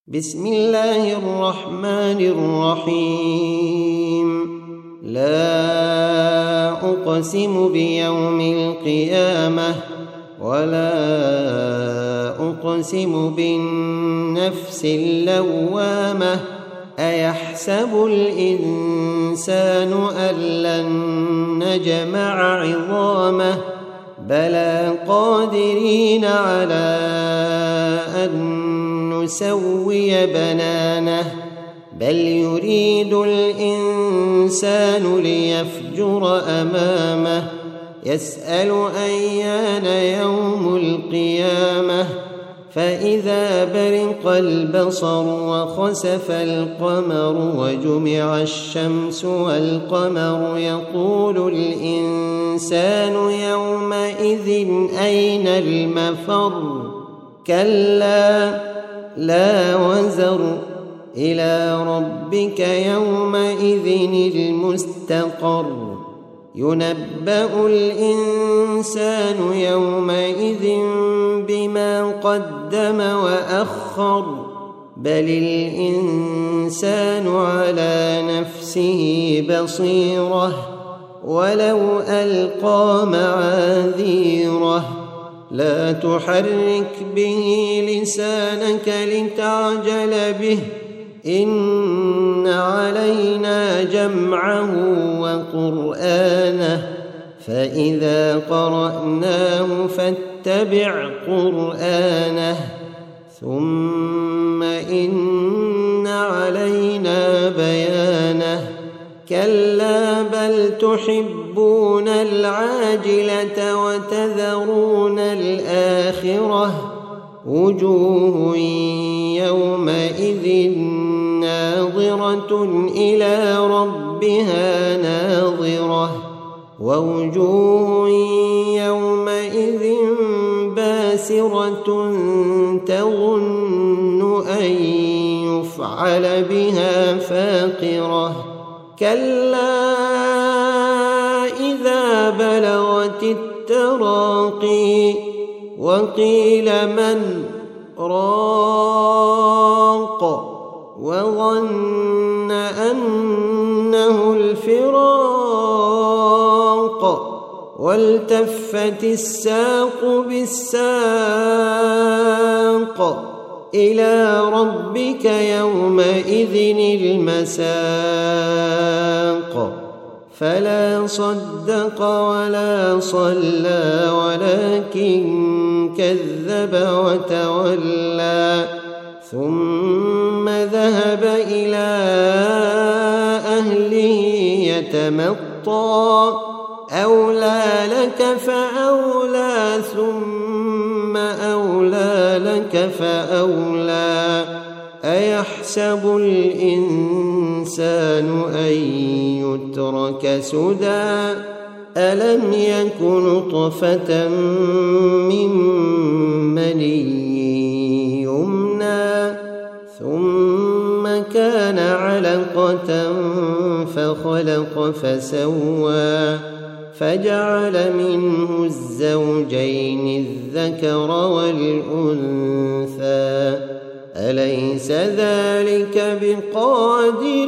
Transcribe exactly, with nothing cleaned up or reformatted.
بسم الله الرحمن الرحيم. لا أقسم بيوم القيامة ولا أقسم بالنفس اللوامة أيحسب الإنسان أن لن نجمع عظامه بلى قادرين على أن نسوي بنانه بل يريد الإنسان ليفجر أمامه يسأل أيان يوم القيامة فإذا برق البصر وخسف القمر وجمع الشمس والقمر يقول الإنسان يومئذ أين المفر كلا لا وزر إلى ربك يومئذ المستقر ينبأ الإنسان يومئذ بما قدم وأخر بل الإنسان على نفسه بصيرة ولو ألقى معاذيره لا تحرك به لسانك لتعجل به إن علينا جمعه وقرآنه فإذا قرأناه فاتبع قرآنه ثم إن علينا بيانه كلا بل تحبون العاجلة وتذرون الآخرة وجوه يومئذ ناظرة إلى ربها ناظرة ووجوه يومئذ باسرة تظن أن يفعل بها فاقرة كلا إذا بلغت التراقي وقيل من راق وظن أنه الفراق والتفت الساق بالساق إلى ربك يومئذ المساق فلا صدق ولا صلى ولكن كذب وتولى ثم ذهب إلى أهله يتمطى أولى لك فأولى ثم أولى لك فأولى أيحسب الإنسان أن يترك سدى ألم يك نطفة من مني يمنى ثم كان علقة فخلق فسوى فجعل منه الزوجين الذكر والأنثى أليس ذلك بقادر